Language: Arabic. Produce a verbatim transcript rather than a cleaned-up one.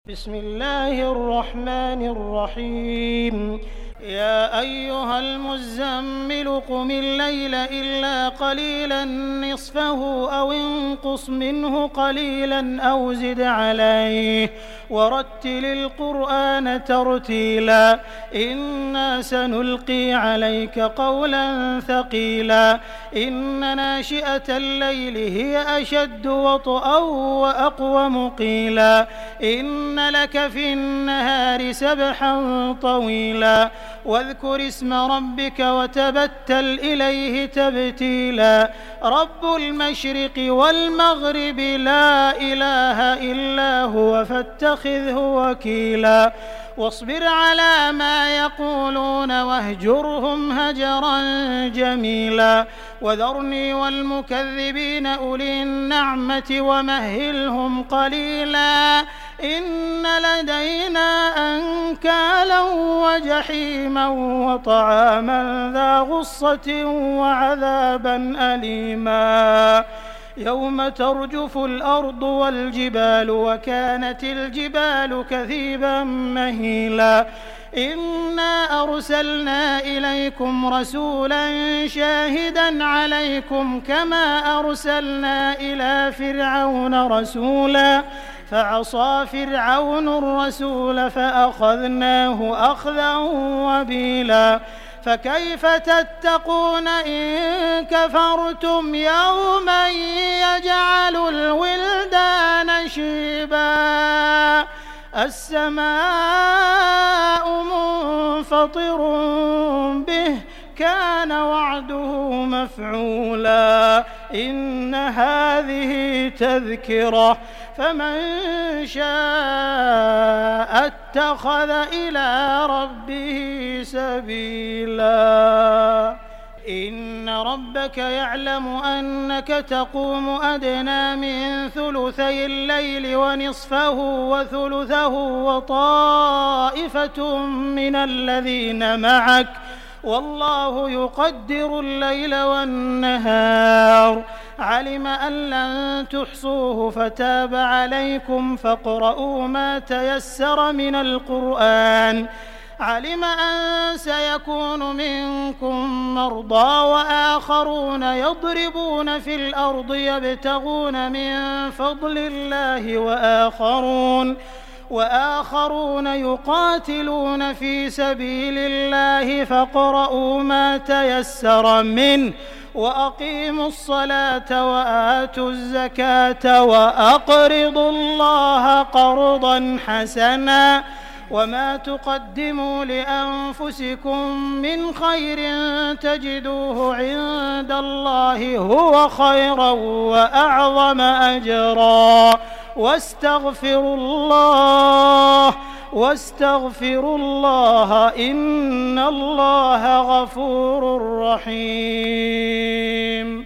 بسم الله الرحمن الرحيم يا أيها المزمل قم الليل إلا قليلا نصفه أو انقص منه قليلا أو زد عليه ورتل القرآن ترتيلا إنا سنلقي عليك قولا ثقيلا إن ناشئة الليل هي أشد وطئا وأقوم قيلا إن لك في النهار سبحا طويلا واذكر اسم ربك وتبتل إليه تبتيلا رب المشرق والمغرب لا إله إلا هو فاتخذه وكيلا واصبر على ما يقولون واهجرهم هجرا جميلا وذرني والمكذبين أولي النعمة ومهلهم قليلا إن لدينا أنكالا وجحيما وطعاما ذا غصة وعذابا أليما يوم ترجف الأرض والجبال وكانت الجبال كثيبا مهيلا إنا أرسلنا إليكم رسولا شاهدا عليكم كما أرسلنا إلى فرعون رسولا فعصى فرعون الرسول فأخذناه أخذا وبيلا فكيف تتقون إن كفرتم يوما يجعل الولدان شيبا السماء منفطر به كان وعده مفعولا إن هذه تذكرة فمن شاء اتخذ إلى ربه سبيلا إن ربك يعلم أنك تقوم أدنى من ثلثي الليل ونصفه وثلثه وطائفة من الذين معك والله يقدر الليل والنهار علم أن لن تحصوه فتاب عليكم فاقرؤوا ما تيسر من القرآن علم أن سيكون منكم مرضى وآخرون يضربون في الأرض يبتغون من فضل الله وآخرون وآخرون يقاتلون في سبيل الله فاقرؤوا ما تيسر منه وأقيموا الصلاة وآتوا الزكاة وأقرضوا الله قرضا حسنا وما تقدموا لأنفسكم من خير تجدوه عند الله هو خيرا وأعظم أجرا واستغفروا الله واستغفروا الله إن الله غفور رحيم